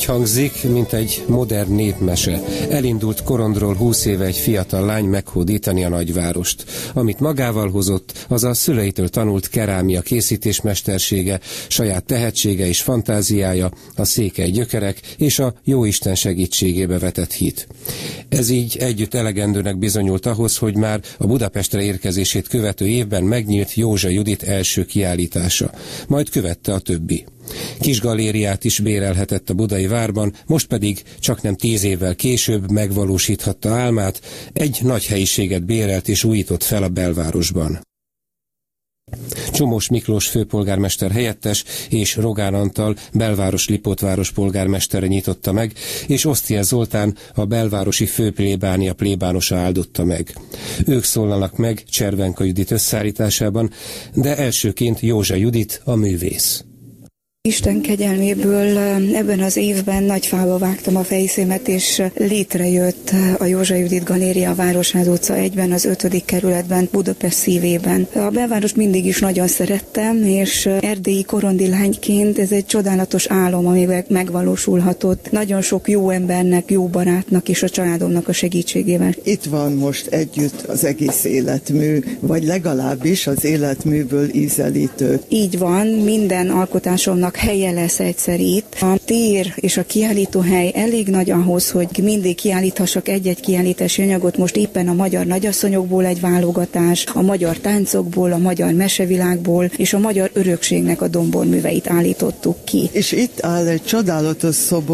hangzik, mint egy modern népmese. Elindult korondról 20 éve egy fiatal lány meghódítani a nagyvárost. Amit magával hozott, az a szüleitől tanult kerámia készítés mestersége, saját tehetsége és fantáziája, a székely gyökerek és a jóisten segítségébe vetett hit. Ez így együtt elegendőnek bizonyult ahhoz, hogy már a Budapestre érkezését követő évben megnyílt Józsa Judit első kiállítása. Majd követte a többi. Kis galériát is bérelhetett a budai várban, most pedig csaknem 10 évvel később megvalósíthatta álmát, egy nagy helyiséget bérelt és újított fel a belvárosban. Csomós Miklós főpolgármester helyettes és Rogán Antal belváros Lipótváros polgármestere nyitotta meg, és Osztiel Zoltán a belvárosi főplébánia plébánosa áldotta meg. Ők szólnak meg Cservenka Judit összeállításában, de elsőként Józsa Judit, a művész. Isten kegyelméből ebben az évben nagy fába vágtam a fejszémet, és létrejött a Józsa Judit Galéria a Városház utca 1-ben, az 5. kerületben, Budapest szívében. A belvárost mindig is nagyon szerettem, és erdélyi korondilányként ez egy csodálatos álom, amivel megvalósulhatott. Nagyon sok jó embernek, jó barátnak és a családomnak a segítségével. Itt van most együtt az egész életmű, vagy legalábbis az életműből ízelítő. Így van, minden alkotásomnak helye lesz egyszer itt. A tér és a kiállítóhely elég nagy ahhoz, hogy mindig kiállíthassak egy-egy kiállítási anyagot. Most éppen a magyar nagyasszonyokból egy válogatás, a magyar táncokból, a magyar mesevilágból és a magyar örökségnek a domborműveit állítottuk ki. És itt áll egy csodálatos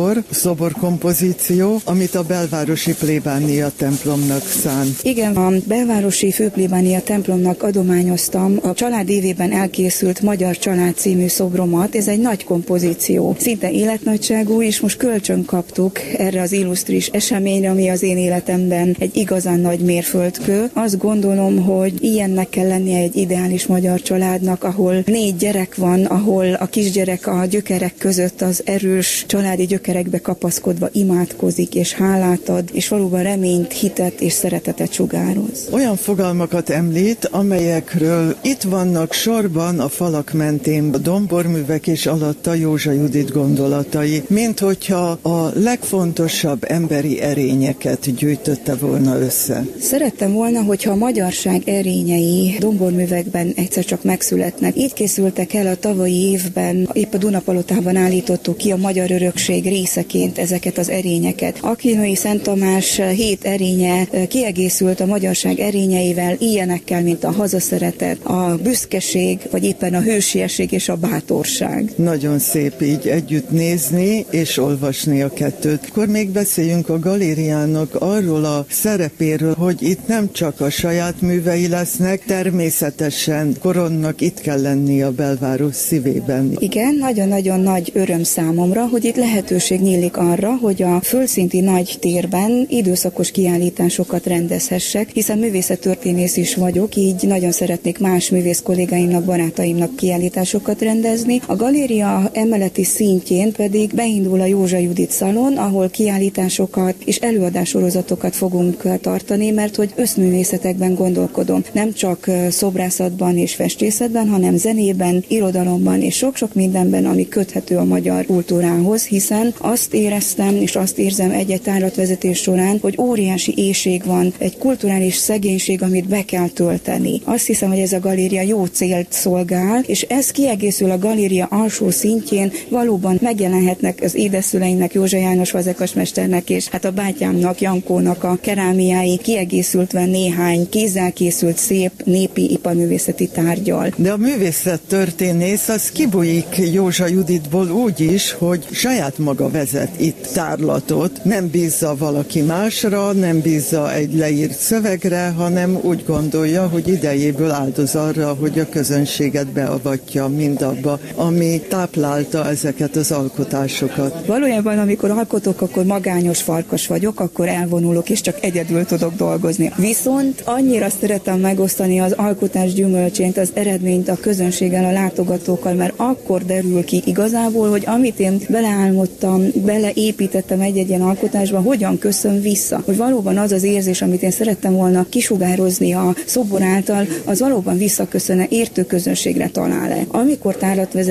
szoborkompozíció, amit a belvárosi plébánia templomnak szánt. Igen, a belvárosi főplébánia templomnak adományoztam a család évében elkészült Magyar Család című szobromat. Ez egy nagy kompozíció, szinte életnagyságú, és most kölcsön kaptuk erre az illusztris eseményre, ami az én életemben egy igazán nagy mérföldkő. Azt gondolom, hogy ilyennek kell lennie egy ideális magyar családnak, ahol 4 gyerek van, ahol a kisgyerek a gyökerek között az erős családi gyökerekbe kapaszkodva imádkozik és hálát ad, és valóban reményt, hitet és szeretetet sugároz. Olyan fogalmakat említ, amelyekről itt vannak sorban a falak mentén a domborművek és alatta Józsa Judit gondolatai, mint hogyha a legfontosabb emberi erényeket gyűjtötte volna össze. Szerettem volna, hogyha a magyarság erényei domborművekben egyszer csak megszületnek. Így készültek el a tavalyi évben, épp a Dunapalotában állítottuk ki a magyar örökség részeként ezeket az erényeket. Aquinnói Szent Tamás 7 erénye kiegészült a magyarság erényeivel, ilyenekkel, mint a hazaszeretet, a büszkeség, vagy éppen a hősiesség és a bátorság. Nagyon szép így együtt nézni és olvasni a kettőt. Akkor még beszéljünk a galériának arról a szerepéről, hogy itt nem csak a saját művei lesznek, természetesen Koronnak itt kell lenni a belváros szívében. Igen, nagyon-nagyon nagy öröm számomra, hogy itt lehetőség nyílik arra, hogy a földszinti nagy térben időszakos kiállításokat rendezhessek, hiszen művészettörténész is vagyok, így nagyon szeretnék más művész kollégáimnak, barátaimnak kiállításokat rendezni. A galéria emeleti szintjén pedig beindul a Józsa Judit szalon, ahol kiállításokat és előadássorozatokat fogunk tartani, mert hogy összművészetekben gondolkodom. Nem csak szobrászatban és festészetben, hanem zenében, irodalomban és sok-sok mindenben, ami köthető a magyar kultúrához, hiszen azt éreztem és azt érzem egy-egy tárlatvezetés során, hogy óriási éhség van, egy kulturális szegénység, amit be kell tölteni. Azt hiszem, hogy ez a galéria jó célt szolgál, és ez kiegészül a galéria alsó szintjén, valóban megjelenhetnek az édeszüleimnek, Józsa János fazekasmesternek és hát a bátyámnak, Jankónak a kerámiái, kiegészültve néhány kézzel készült szép népi iparművészeti tárgyal. De a művészettörténész az kibújik Józsa Juditból úgy is, hogy saját maga vezet itt tárlatot, nem bízza valaki másra, nem bízza egy leírt szövegre, hanem úgy gondolja, hogy idejéből áldoz arra, hogy a közönséget beavatja mindabba, ami táplálta ezeket az alkotásokat. Valójában, amikor alkotok, akkor magányos farkas vagyok, akkor elvonulok, és csak egyedül tudok dolgozni. Viszont annyira szeretem megosztani az alkotás gyümölcsét, az eredményt a közönséggel, a látogatókkal, mert akkor derül ki igazából, hogy amit én beleálmodtam, beleépítettem egy-egy ilyen alkotásba, hogyan köszön vissza. Hogy valóban az az érzés, amit én szerettem volna kisugározni a szobor által, az valóban visszaköszön-e, értő közönségre talál-e. Amikor tárlatvezetéseket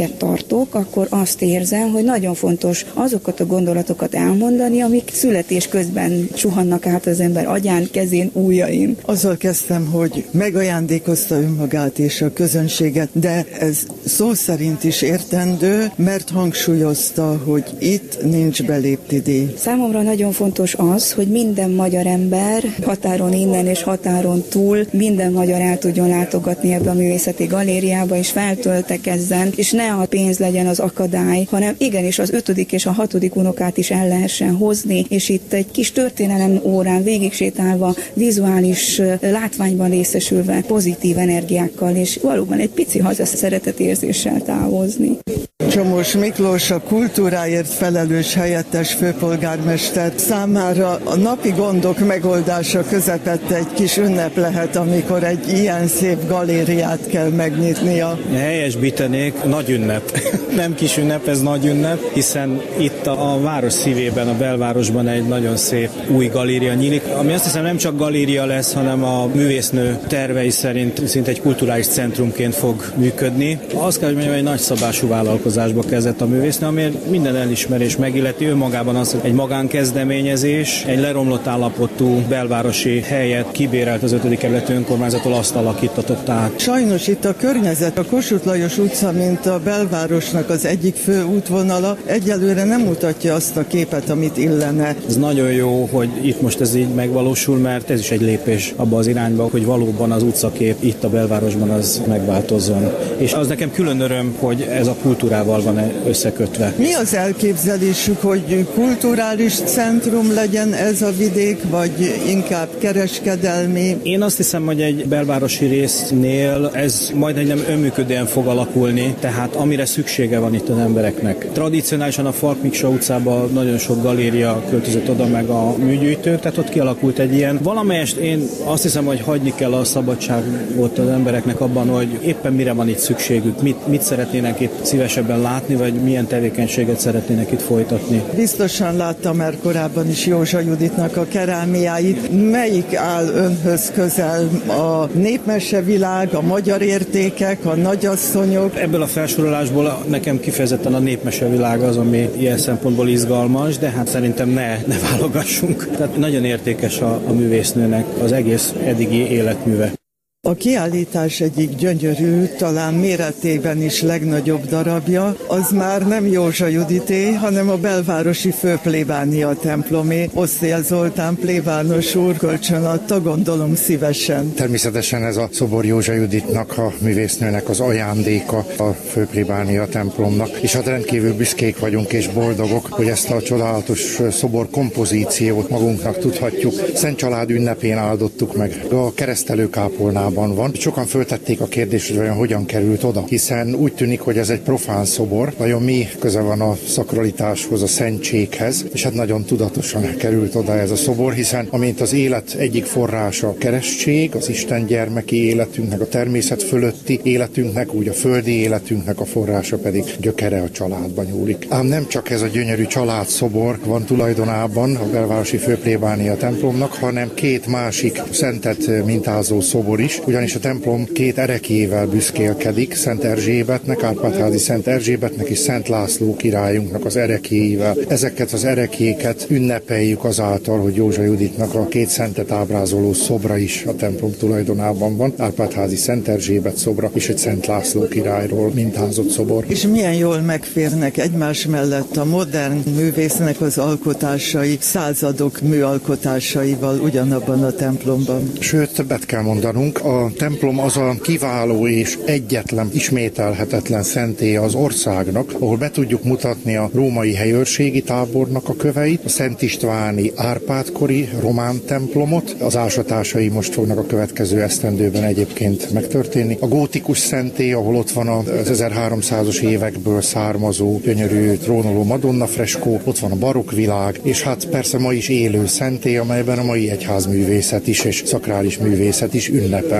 galériát tartok, akkor azt érzem, hogy nagyon fontos azokat a gondolatokat elmondani, amik születés közben suhannak át az ember agyán, kezén, ujjain. Azzal kezdtem, hogy megajándékozta önmagát és a közönséget, de ez szó szerint is értendő, mert hangsúlyozta, hogy itt nincs belépti díj. Számomra nagyon fontos az, hogy minden magyar ember határon innen és határon túl, minden magyar el tudjon látogatni ebbe a művészeti galériába, és feltöltekezzen, és ne a pénz legyen az akadály, hanem igenis az 5. és a 6. unokát is el lehessen hozni, és itt egy kis történelem órán végigsétálva, vizuális látványban részesülve, pozitív energiákkal, és valóban egy pici hazaszeretetérzéssel távozni. Csomós Miklós, a kultúráért felelős helyettes főpolgármester számára a napi gondok megoldása közepette egy kis ünnep lehet, amikor egy ilyen szép galériát kell megnyitnia. Helyesbítenék, nagy ünnep. Nem kis ünnep, ez nagy ünnep, hiszen itt a város szívében, a belvárosban egy nagyon szép új galéria nyílik, ami azt hiszem nem csak galéria lesz, hanem a művésznő tervei szerint szinte egy kulturális centrumként fog működni. Azt kell, hogy mondjam, egy nagyszabású vállalkozásba kezdett a művésznő, amiért minden elismerés megilleti önmagában az, hogy egy magánkezdeményezés, egy leromlott állapotú belvárosi helyet kibérelt az 5. kerületi önkormányzattól, azt alakítatott át. Sajnos itt a környezet, a Kossuth Lajos utca, mint a belvárosnak az egyik fő útvonala, egyelőre nem mutatja azt a képet, amit illene. Ez nagyon jó, hogy itt most ez így megvalósul, mert ez is egy lépés abba az irányba, hogy valóban az utcakép itt a belvárosban az megváltozzon. És az nekem külön öröm, hogy ez a kultúrával van összekötve. Mi az elképzelésük, hogy kulturális centrum legyen ez a vidék, vagy inkább kereskedelmi? Én azt hiszem, hogy egy belvárosi résznél ez majd nem önműködően fog alakulni, tehát amire szüksége van itt az embereknek. Tradicionálisan a Falk Miksa utcában nagyon sok galéria költözött oda, meg a műgyűjtők, tehát ott kialakult egy ilyen. Valamelyest én azt hiszem, hogy hagyni kell a szabadságot az embereknek abban, hogy éppen mire van itt szükségük, mit szeretnének itt szívesebben látni, vagy milyen tevékenységet szeretnének itt folytatni. Biztosan láttam már korábban is Józsa Juditnak a kerámiáit. Melyik áll önhöz közel? A népmesevilág, a magyar értékek, a nagyasszonyok? Ebből a felsorolásból nekem kifejezetten a népmesevilág az, ami ilyen szempontból izgalmas, de hát szerintem ne válogassunk. Tehát nagyon értékes a művésznőnek az egész eddigi életműve. A kiállítás egyik gyönyörű, talán méretében is legnagyobb darabja, az már nem Józsa Judité, hanem a belvárosi főplébánia templomé. Osztél Zoltán plébános úr kölcsönadta, gondolom szívesen. Természetesen ez a szobor Józsa Juditnak, a művésznőnek az ajándéka a főplébánia templomnak, és hát rendkívül büszkék vagyunk és boldogok, hogy ezt a csodálatos szobor kompozíciót magunknak tudhatjuk. Szent Család ünnepén áldottuk meg a keresztelőkápolnában van. Sokan föltették a kérdést, hogy vajon hogyan került oda, hiszen úgy tűnik, hogy ez egy profán szobor, nagyon mi köze van a szakralitáshoz, a szentséghez, és hát nagyon tudatosan került oda ez a szobor, hiszen amint az élet egyik forrása a keresztség, az Isten gyermeki életünknek, a természet fölötti életünknek, úgy a földi életünknek a forrása pedig gyökere a családban nyúlik. Ám nem csak ez a gyönyörű családszobor van tulajdonában a belvárosi főplébánia templomnak, hanem két másik szentet mintázó szobor is, ugyanis a templom két ereklyével büszkélkedik, Szent Erzsébetnek, Árpád-házi Szent Erzsébetnek és Szent László királyunknak az ereklyéivel. Ezeket az ereklyéket ünnepeljük azáltal, hogy Józsa Juditnak a két szentet ábrázoló szobra is a templom tulajdonában van, Árpád-házi Szent Erzsébet szobra és egy Szent László királyról mintázott szobor. És milyen jól megférnek egymás mellett a modern művésznek az alkotásai, századok műalkotásaival ugyanabban a templomban. Sőt, többet kell mondanunk, a templom az a kiváló és egyetlen, ismételhetetlen szentélye az országnak, ahol be tudjuk mutatni a római helyőrségi tábornak a köveit, a Szent Istváni Árpád-kori román templomot, az ásatásai most fognak a következő esztendőben egyébként megtörténni. A gótikus szentély, ahol ott van az 1300-as évekből származó gyönyörű trónoló Madonna freskó, ott van a barokk világ, és hát persze ma is élő szentély, amelyben a mai egyházművészet is és szakrális művészet is ünnepel.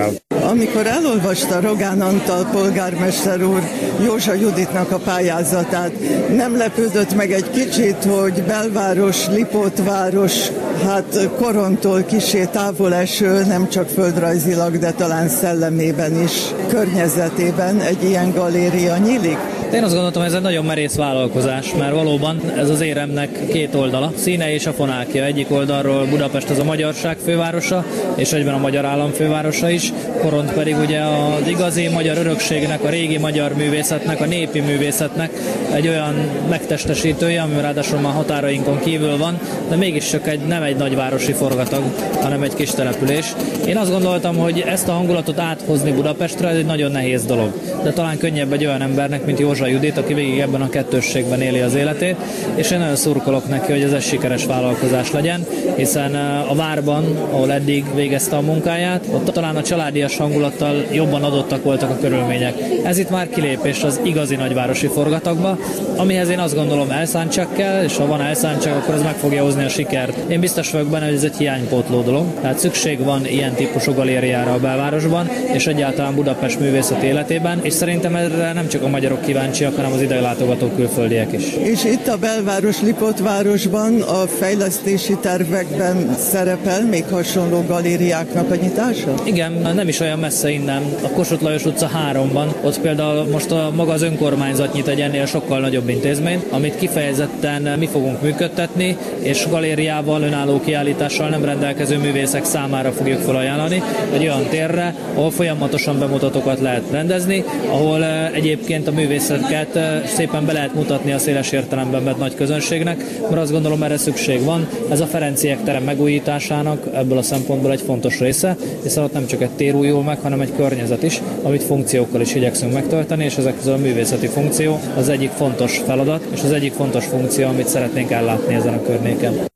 Amikor elolvasta Rogán Antal polgármester úr Józsa Juditnak a pályázatát, nem lepődött meg egy kicsit, hogy belváros, Lipótváros, hát Korontól kissé távol eső, nem csak földrajzilag, de talán szellemében is, környezetében egy ilyen galéria nyílik? Én azt gondoltam, ez egy nagyon merész vállalkozás, mert valóban ez az éremnek két oldala, színe és a fonákja. Egyik oldalról Budapest az a magyarság fővárosa, és egyben a magyar állam fővárosa is, Koront pedig ugye az igazi magyar örökségnek, a régi magyar művészetnek, a népi művészetnek egy olyan megtestesítője, ami ráadásul már határainkon kívül van, de mégis csak nem egy nagyvárosi forgatag, hanem egy kis település. Én azt gondoltam, hogy ezt a hangulatot áthozni Budapestre, ez egy nagyon nehéz dolog, de talán könnyebb egy olyan embernek, mint Józsa Judit, aki végig ebben a kettősségben éli az életét, és én nagyon szurkolok neki, hogy ez egy sikeres vállalkozás legyen, hiszen a várban, ahol eddig végezte a munkáját, ott talán a családias hangulattal jobban adottak voltak a körülmények. Ez itt már kilépés az igazi nagyvárosi forgatagba, amihez én azt gondolom elszántság kell, és ha van elszántság, akkor ez meg fogja hozni a sikert. Én biztos vagyok benne, hogy ez egy hiánypótló dolog, tehát szükség van ilyen típusú galériára a belvárosban, és egyáltalán Budapest művészet életében, és szerintem erre nem csak a magyarok kíváncsiak, hanem az ide látogató külföldiek is. És itt a belváros, Lipótvárosban a fejlesztési tervekben szerepel még hasonló galériáknak a nyitása? Igen, nem is olyan messze innen, a Kossuth Lajos utca 3-ban, ott például most maga az önkormányzat nyit egy ennél sokkal nagyobb intézményt, amit kifejezetten mi fogunk működtetni, és galériával, önálló kiállítással nem rendelkező művészek számára fogjuk felajánlani egy olyan térre, ahol folyamatosan bemutatókat lehet rendezni, ahol egyébként a művészeket szépen be lehet mutatni a széles értelemben vett nagy közönségnek, mert azt gondolom, erre szükség van. Ez a Ferenciek terem megújításának ebből a szempontból egy fontos része, hiszen ott nem csak egy tér újul meg, hanem egy környezet is, amit funkciókkal is igyekszünk megtölteni, és ezek közül a művészeti funkció az egyik fontos feladat, és az egyik fontos funkció, amit szeretnénk ellátni ezen a környéken.